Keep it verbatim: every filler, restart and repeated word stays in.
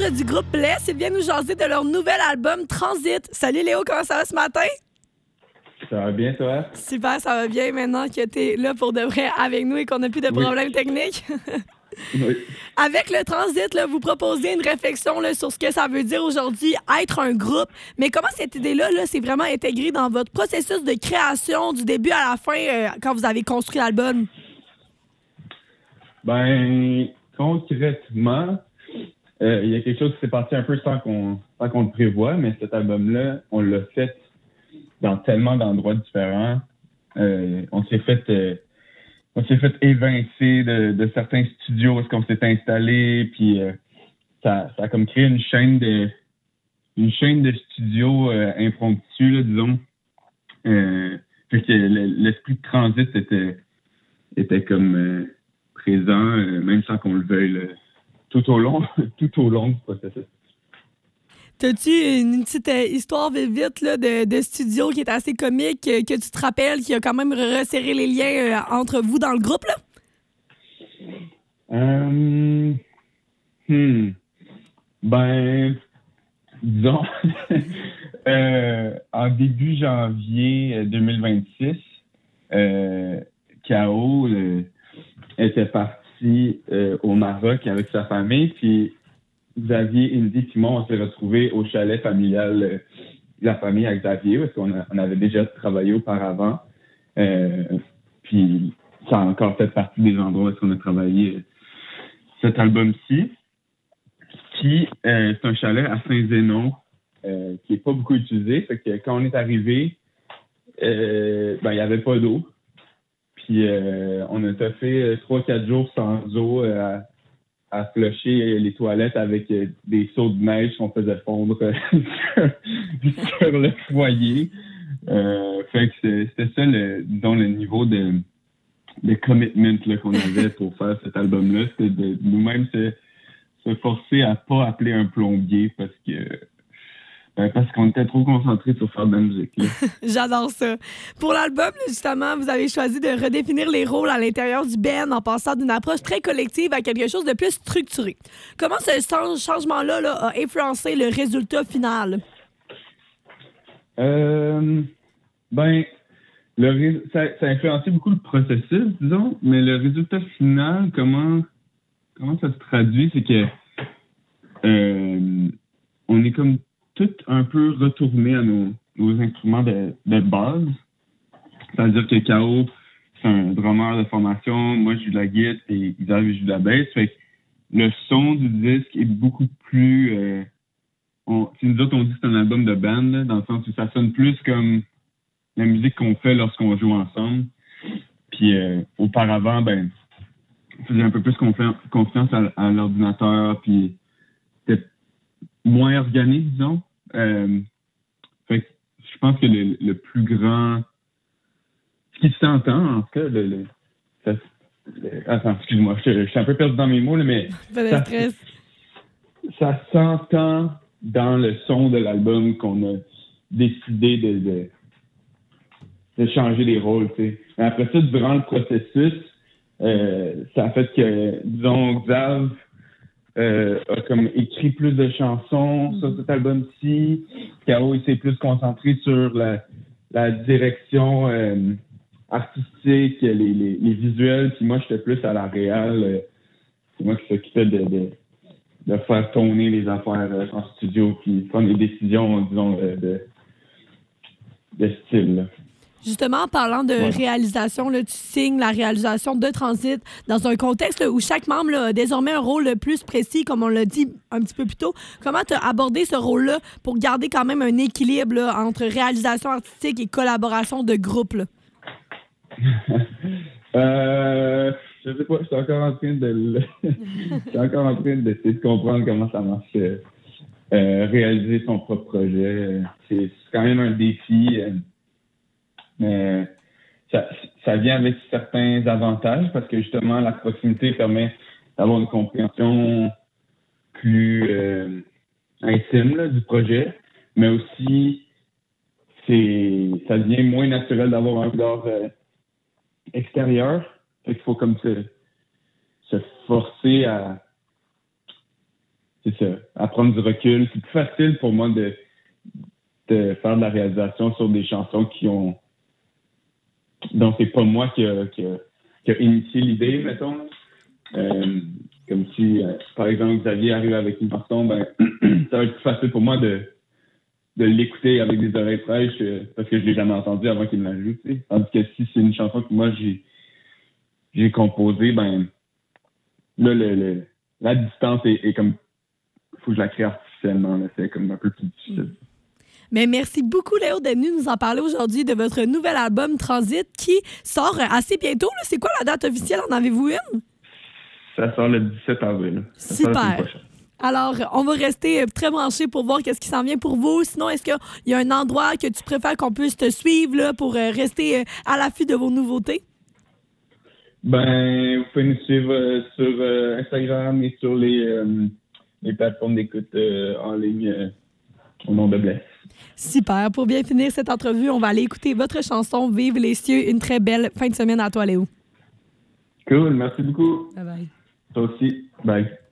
membres du groupe Bless. Ils viennent nous jaser de leur nouvel album Transit. Salut Léo, comment ça va ce matin? Ça va bien, toi? Super, ça va bien maintenant que t'es là pour de vrai avec nous et qu'on n'a plus de Oui. problèmes techniques. Oui. Avec le Transit, là, vous proposez une réflexion là, sur ce que ça veut dire aujourd'hui être un groupe. Mais comment cette idée-là là, s'est vraiment intégrée dans votre processus de création du début à la fin euh, quand vous avez construit l'album? Ben, concrètement, euh, il y a quelque chose qui s'est passé un peu sans qu'on, sans qu'on le prévoie, mais cet album-là, on l'a fait dans tellement d'endroits différents. Euh, on s'est fait... Euh, On s'est fait évincer de, de certains studios où est-ce qu'on s'est installé, puis euh, ça, ça a comme créé une chaîne de une chaîne de studios euh, impromptus, là, disons. Euh, fait que le- l'esprit de transit était était comme euh, présent, euh, même sans qu'on le veuille, là, tout au long, tout au long du processus. T'as-tu une, une petite euh, histoire vite, vite là, de, de studio qui est assez comique, euh, que tu te rappelles, qui a quand même resserré les liens euh, entre vous dans le groupe, là? Euh, hmm. Ben, disons, euh, en début janvier deux mille vingt-six, euh, K O euh, était parti euh, au Maroc avec sa famille, puis Xavier, Indy, puis moi, on s'est retrouvés au chalet familial euh, de la famille à Xavier, parce qu'on a- on avait déjà travaillé auparavant. Euh, puis ça a encore fait partie des endroits où on a travaillé euh, cet album-ci. Puis, euh, c'est un chalet à Saint-Zénon euh, qui n'est pas beaucoup utilisé. Fait que quand on est arrivé, euh, ben, il n'y avait pas d'eau. Puis, euh, on a fait trois quatre jours sans eau euh, à, à flusher les toilettes avec euh, des seaux de neige qu'on faisait fondre euh, sur le foyer. Euh, fait que c'est- c'était ça, le, disons, le niveau de, de commitment là, qu'on avait pour faire cet album-là. C'était de nous-mêmes se se forcer à pas appeler un plombier parce que ben, parce qu'on était trop concentrés sur faire de la musique. Là. J'adore ça. Pour l'album, là, justement, vous avez choisi de redéfinir les rôles à l'intérieur du band en passant d'une approche très collective à quelque chose de plus structuré. Comment ce chan- changement-là là, a influencé le résultat final? Euh, ben, le ré- ça, ça a influencé beaucoup le processus, disons, mais le résultat final, comment comment ça se traduit, c'est que euh, on est comme tout un peu retourné à nos, nos instruments de, de base. C'est-à-dire que K O, c'est un drummer de formation, moi je joue de la guitare et Xavier joue de la basse. Fait que le son du disque est beaucoup plus... Euh, on, si nous autres on dit que c'est un album de band, là, dans le sens où ça sonne plus comme la musique qu'on fait lorsqu'on joue ensemble. Puis euh, auparavant, ben, on faisait un peu plus confiance, confiance à, à l'ordinateur, puis c'était moins organique, disons. Euh, fait que je pense que le, le plus grand... Ce qui s'entend, en tout cas, le, le, ça, le- attends, excuse-moi, je, je suis un peu perdu dans mes mots, là, mais Pas de ça, stress. ça s'entend dans le son de l'album qu'on a décidé de, de, de changer les rôles, tu sais. Mais après ça, durant le processus, euh, ça a fait que, disons, Xav euh, a comme écrit plus de chansons mm-hmm. sur cet album-ci. K O, il s'est plus concentré sur la, la direction euh, artistique, les, les, les visuels, puis moi, j'étais plus à la réal. Euh, c'est moi qui s'occupais de, de, de faire tourner les affaires euh, en studio, puis prendre des décisions, disons, de, de, de style, là. Justement, en parlant de ouais. réalisation, là, tu signes la réalisation de Transit dans un contexte là, où chaque membre là, a désormais un rôle plus précis, comme on l'a dit un petit peu plus tôt. Comment tu as abordé ce rôle-là pour garder quand même un équilibre là, entre réalisation artistique et collaboration de groupe? Là? euh, je sais pas, je suis encore en train de je suis encore en train d'essayer de comprendre comment ça marche. Euh, réaliser son propre projet, c'est, c'est quand même un défi. Euh, Mais ça, ça vient avec certains avantages parce que justement, la proximité permet d'avoir une compréhension plus euh, intime là, du projet, mais aussi c'est ça devient moins naturel d'avoir un regard euh, extérieur. Fait qu'il faut comme se, se forcer à c'est ça, à prendre du recul. C'est plus facile pour moi de, de faire de la réalisation sur des chansons qui ont dont c'est pas moi qui a, qui a, qui a initié l'idée, mettons. Euh, comme si, euh, par exemple, Xavier arrive avec une chanson, ben ça va être plus facile pour moi de, de l'écouter avec des oreilles fraîches euh, parce que je l'ai jamais entendu avant qu'il me l'ajoute. Tandis que si c'est une chanson que moi j'ai j'ai composée, ben là, le, le, la distance est, est comme... Il faut que je la crée artificiellement. Là, c'est comme un peu plus difficile. Mais merci beaucoup, Léo, d'être venu nous en parler aujourd'hui de votre nouvel album Transit qui sort assez bientôt. Là. C'est quoi la date officielle? En avez-vous une? Ça sort le dix-sept avril. Ça Super. Alors, on va rester très branchés pour voir qu'est-ce qui s'en vient pour vous. Sinon, est-ce qu'il y a un endroit que tu préfères qu'on puisse te suivre là, pour rester à l'affût de vos nouveautés? Ben, vous pouvez nous suivre euh, sur euh, Instagram et sur les, euh, les plateformes d'écoute euh, en ligne euh, au nom de Bless. Super. Pour bien finir cette entrevue, on va aller écouter votre chanson « Vive les cieux ». Une très belle fin de semaine à toi, Léo. Cool. Merci beaucoup. Bye bye. Toi aussi. Bye.